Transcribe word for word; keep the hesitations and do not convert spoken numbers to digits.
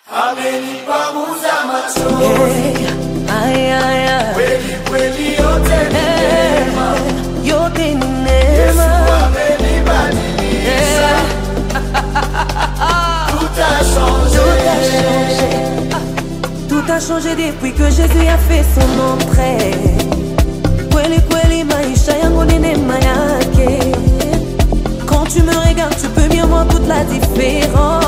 Amenipa muza macho. Hey, ay, ay, ay. Kweli kweli yote ni neema. Yote ni Yesu neema. amenibadilisha. Tout a changé. Tout a changé. Tout a changé depuis que Jésus a fait son entrée. Kweli kweli maisha yangu ni neema yake. Quand tu me regardes, tu peux bien voir toute la différence.